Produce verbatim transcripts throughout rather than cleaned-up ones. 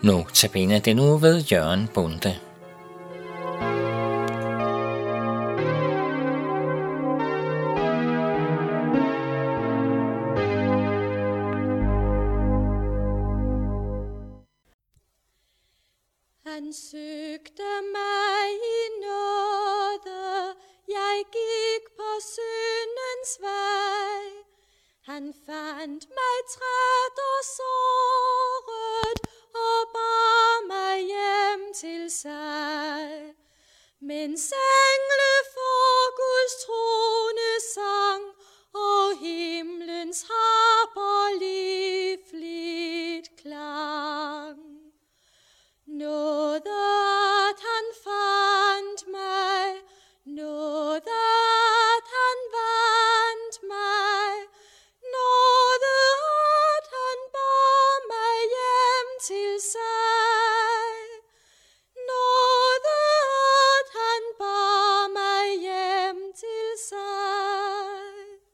Notabene den uge ved Jørgen Bonde. Han søgte mig i nåde, jeg gik på syndens vej. Han fandt mig træt og såret og bar mig hjem til sig. Mens engle for Guds trone sang, og himlens harper livligt klang. Nåde at han fandt mig, nåde at han vandt mig, nåde at han bar mig hjem til sig, nåde at han bar mig hjem til sig.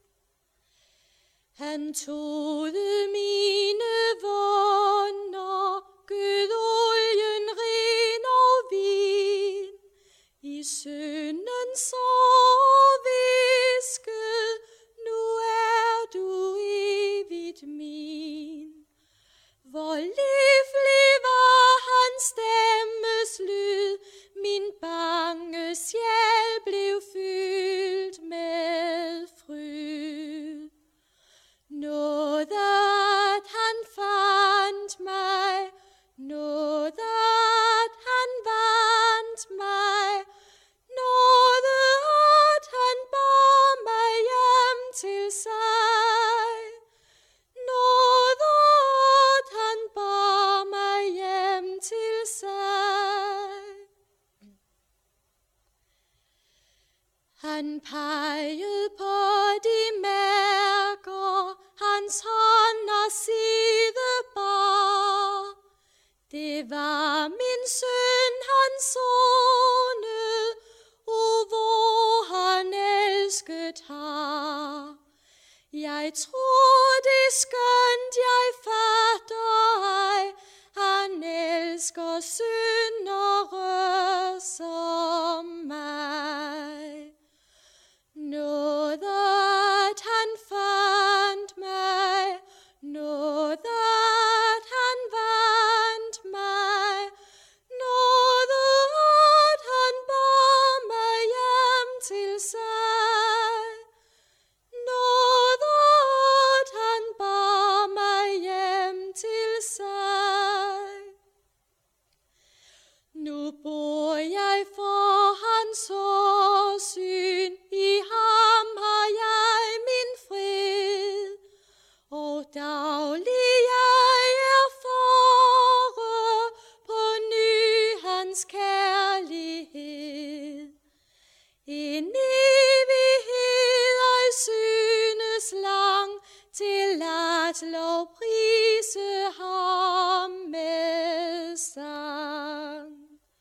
Han tåede mine vunder, gød olien ren og vin, i synden sår visket, nu er du evigt min. Hvor livlig var hans stemmes lyd, min bange sjæl blev fyldt med fryd. Nåde at han fandt mig, nåde at han vandt mig, nåde at han bar mig hjem til sig, nåde at han bar mig hjem til sig. Han pegede på de mærker, hans hånd og side bar. Det var min synd, han sonede, og hvor han elsket har. Jeg tror det skønt, jeg fatter ej, han elsker syndere som mig. Nåde at han fandt mig, nåde at han vandt mig, nåde at han bar mig hjem til sig, nåde at han bar mig hjem til sig. Nu bor jeg for hans åsyn, i ham har jeg min fred, og daglig jeg erfare på ny hans kærlighed. En evighed ej synes lang, til at lovprise ham med sang.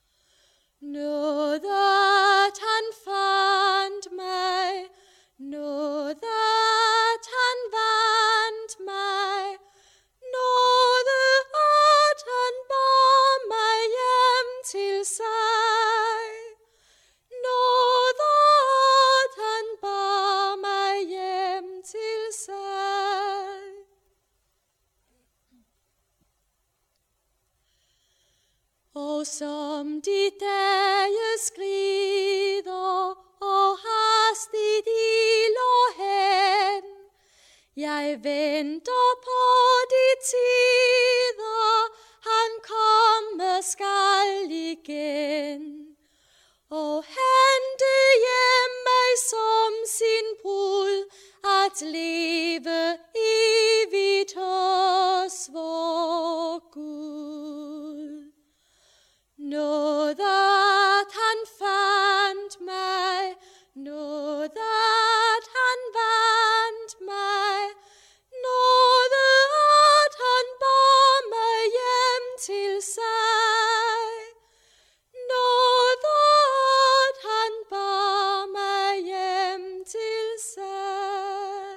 Nåde at han fandt mig, nåde at han vandt mig, nåde at han bar mig hjem til sig, nåde at han bar mig hjem til sig. Og som de dage skrider, og hastigt iler hen, jeg venter på de tider, han komme skal igen, og hente hjem mig som sin brud, at leve evigt hos vor Gud. Nåde at han fandt mig, nåde at han vandt mig, nåde at han bar mig hjem til sig, nåde at han bar mig hjem til sig.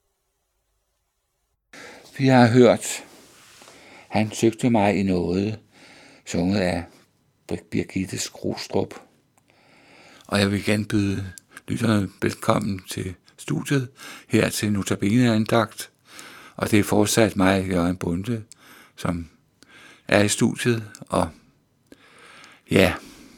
Vi har hørt, han søgte mig i nåde, sunget af Birgitte Skrostrup. Og jeg vil gerne byde lytterne velkommen til studiet, her til Notabene-andagt. Og det er fortsat mig, Jørgen Bonde, som er i studiet. Og ja,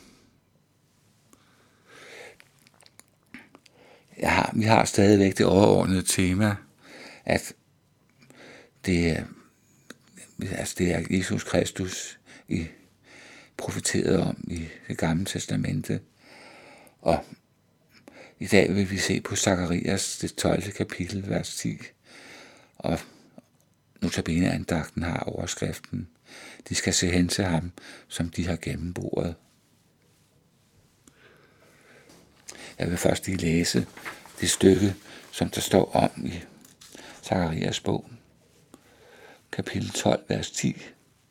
jeg har, vi har stadigvæk det overordnede tema, at det er, altså det er Jesus Kristus, i profeteret om i Det Gamle Testamente. Og i dag vil vi se på Zakarias, det tolvte kapitel, vers ti. Og Notabene-andagten har overskriften: De skal se hen til ham, som de har gennemboret. Jeg vil først lige læse det stykke, som der står om i Zakarias bog, kapitel tolv, vers ti.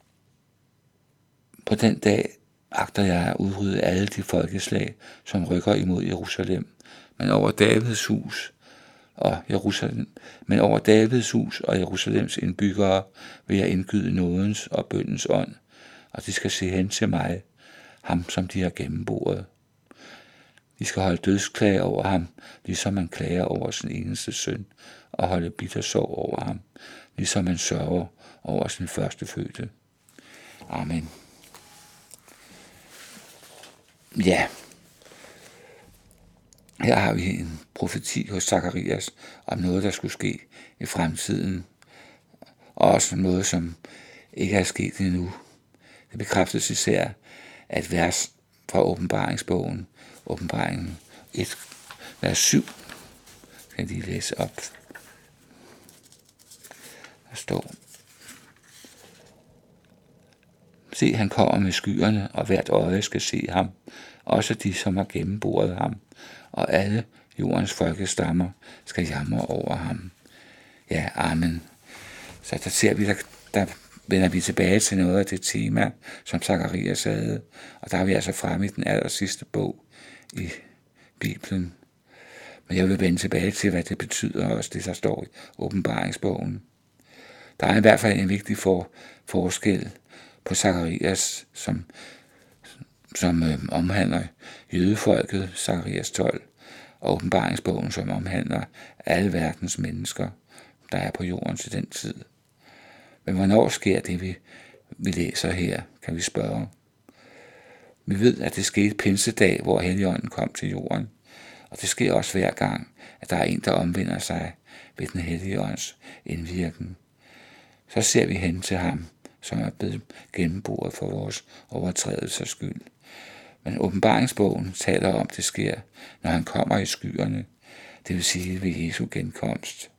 På den dag agter jeg at udrydde alle de folkeslag, som rykker imod Jerusalem, men over Davids hus og Jerusalem, men over Davids hus og Jerusalems indbyggere vil jeg indgyde nådens og bøndens ånd, og de skal se hen til mig, ham som de har gennemboret. De skal holde dødsklage over ham, ligesom man klager over sin eneste søn, og holde bitter sorg over ham, ligesom man sørger over sin førstefødte. Amen. Ja, her har vi en profeti hos Zakarias om noget, der skulle ske i fremtiden, og også noget, som ikke er sket endnu. Det bekræftes især af et vers fra åbenbaringsbogen, åbenbaringen et, vers syv. Jeg kan lige læse op. Der står: Se, han kommer med skyerne, og hvert øje skal se ham, også de, som har gennemboret ham, og alle jordens folkestammer skal jamre over ham. Ja, amen. Så der ser vi, der, der vender vi tilbage til noget af det tema, som Zakarias havde, og der er vi altså fremme i den aller sidste bog i Bibelen. Men jeg vil vende tilbage til, hvad det betyder også, det der står i åbenbaringsbogen. Der er i hvert fald en vigtig for, forskel på Zakarias, som, som øh, omhandler jødefolket, Zakarias tolv, og åbenbaringsbogen, som omhandler alle verdens mennesker, der er på jorden til den tid. Men hvornår sker det, vi, vi læser her, kan vi spørge. Vi ved, at det skete pinsedag, hvor Helligånden kom til jorden, og det sker også hver gang, at der er en, der omvender sig ved den Helligånds indvirken. Så ser vi hen til ham, som er blevet gennemboret for vores overtrædelsers skyld. Men åbenbaringsbogen taler om, at det sker, når han kommer i skyerne, det vil sige ved Jesu genkomst.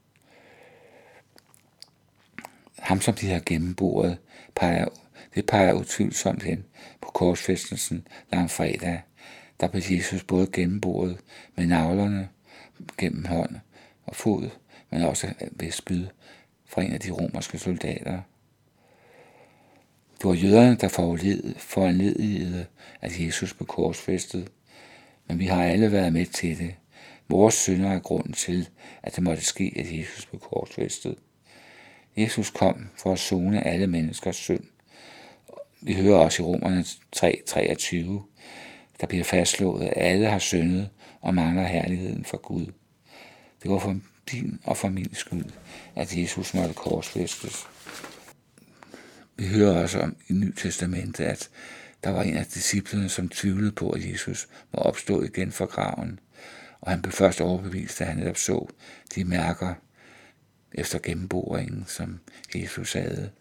Ham, som de har gennemboret, peger, det peger utvivlsomt hen på korsfæstelsen langfredag. Der blev Jesus både gennemboret med navlerne gennem hånd og fod, men også ved spyd fra en af de romerske soldater. Det var jøderne, der foranledigede, at Jesus blev korsfæstet, men vi har alle været med til det. Vores synder er grunden til, at det måtte ske, at Jesus blev korsfæstet. Jesus kom for at sone alle menneskers synd. Vi hører også i Romerne tre treogtyve, der bliver fastslået, at alle har syndet og mangler herligheden for Gud. Det var for din og for min skyld, at Jesus måtte korsfæstes. Vi hører også om i Nye Testamentet, at der var en af disciplene, som tvivlede på, at Jesus var opstået igen fra graven, og han blev først overbevist, da han netop så de mærker efter gennemboringen, som Jesus havde.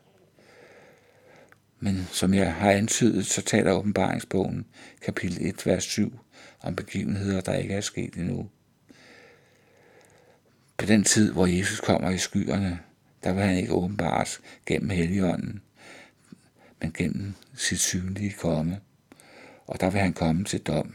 Men som jeg har antydet, så taler åbenbaringsbogen, kapitel et, vers syv, om begivenheder, der ikke er sket endnu. På den tid, hvor Jesus kommer i skyerne, der vil han ikke åbenbares gennem Helligånden, men gennem sit synlige komme, og der vil han komme til dom.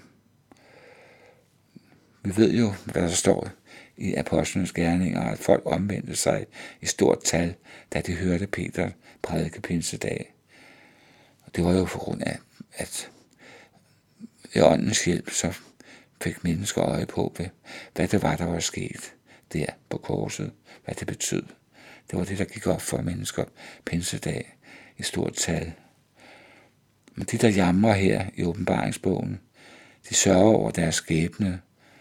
Vi ved jo, hvad der står i apostlenes gerninger, at folk omvendte sig i stort tal, da de hørte Peter prædike pinsedag. Og det var jo på grund af, at ved åndens hjælp, så fik mennesker øje på, hvad det var, der var sket der på korset, hvad det betød. Det var det, der gik op for mennesker pinsedag i stort tal. Men de, der jamrer her i åbenbaringsbogen, de sørger over deres skæbne,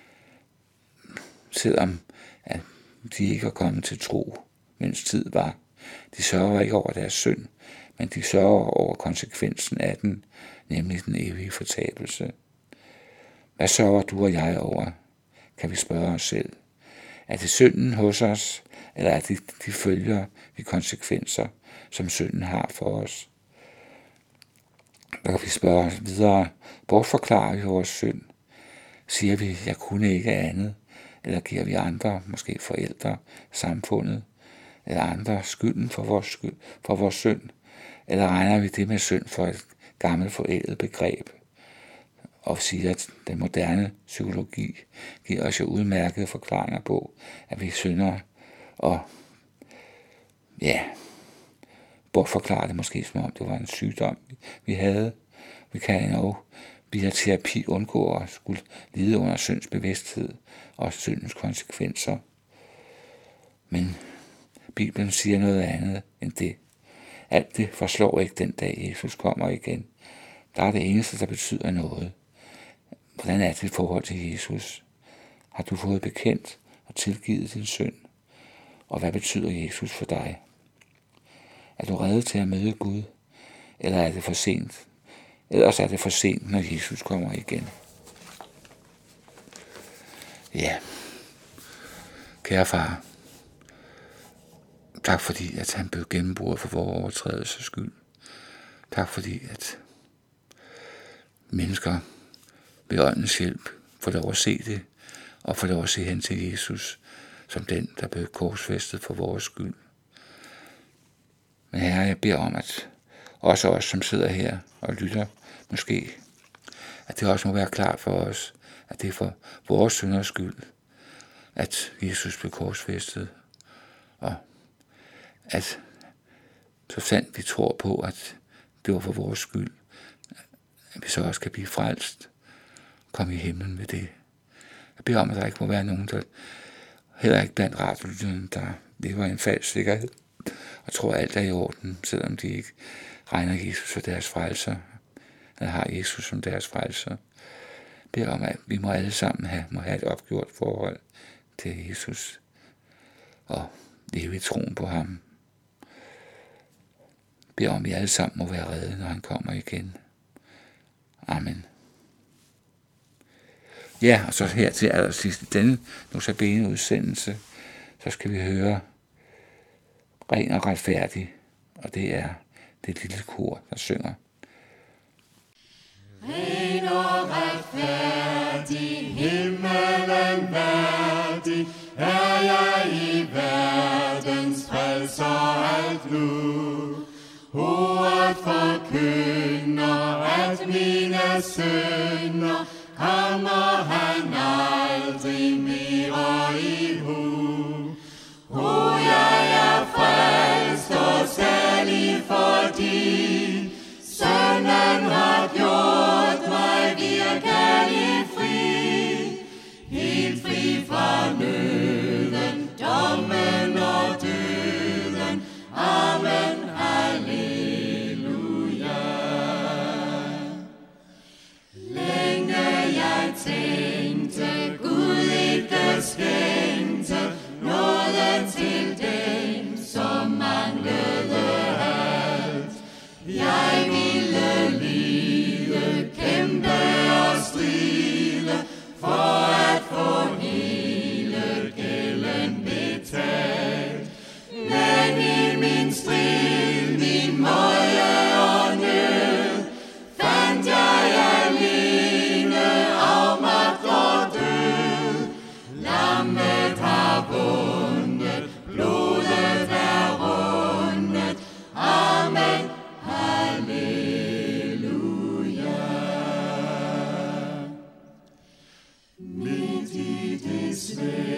selvom at de ikke er kommet til tro, mens tid var. De sørger ikke over deres synd, men de sørger over konsekvensen af den, nemlig den evige fortabelse. Hvad sørger du og jeg over, kan vi spørge os selv. Er det synden hos os, eller er det de følger, de konsekvenser, som synden har for os? Der kan vi spørge os videre, bortforklarer vi vores synd? Siger vi, jeg kunne ikke andet? Eller giver vi andre, måske forældre, samfundet, eller andre skylden for vores, skyld, for vores synd? Eller regner vi det med synd for et gammelt forældet begreb? Og siger, at den moderne psykologi giver os jo udmærkede forklaringer på, at vi synder, og ja, bortforklare det måske som om det var en sygdom, vi havde. Vi kan jo via terapi undgå at skulle lide under synds bevidsthed og syndens konsekvenser. Men Bibelen siger noget andet end det. Alt det forslår ikke den dag, Jesus kommer igen. Der er det eneste, der betyder noget. Hvordan er det i forhold til Jesus? Har du fået bekendt og tilgivet din synd? Og hvad betyder Jesus for dig? Er du rede til at møde Gud? Eller er det for sent? Ellers er det for sent, når Jesus kommer igen. Ja, kære far, tak fordi, at han blev gennemboret for vores overtrædelses skyld. Tak fordi, at mennesker ved åndens hjælp får lov at se det, og får lov at se hen til Jesus, som den, der blev korsfæstet for vores skyld. Men Herre, jeg beder om, at også os, som sidder her og lytter, måske, at det også må være klart for os, at det er for vores synders skyld, at Jesus blev korsfæstet, og at så sandt vi tror på, at det var for vores skyld, at vi så også kan blive frelst, komme i himlen med det. Jeg beder om, at der ikke må være nogen, der heller ikke blandt radiolytterne, der lever i en falsk sikkerhed, og tror, at alt er i orden, selvom de ikke regner Jesus for deres frelser, eller har Jesus som deres frelser. Jeg beder om, at vi må alle sammen have, må have et opgjort forhold til Jesus, og leve i troen på ham. Jeg beder om, at vi alle sammen må være redde, når han kommer igen. Amen. Ja, og så her til allersidst i denne Notabene udsendelse, så skal vi høre Ren og retfærdig, og det er det lille kor, der synger. Ren og retfærdig, himmelen værdig, er jeg i verdens frelser alt nu. Ordet forkynder, at mine synder kommer han aldrig mere i hu. O, jeg er frelst og særlig fordi sønnen har gjort mig virkelig fri, helt fri fra nøden, dommen og døden. Amen, halleluja. Længe jeg tænkte, Gud ikke skænkte nåde til dem, som manglede alt. Jeg ville lide, kæmpe og stride, for at få hele gælden betalt. Men i min strid, min møje og nød, fandt jeg alene afmagt og død. Lammet har vundet, blodet er rundet. Amen, halleluja. Midt i det svære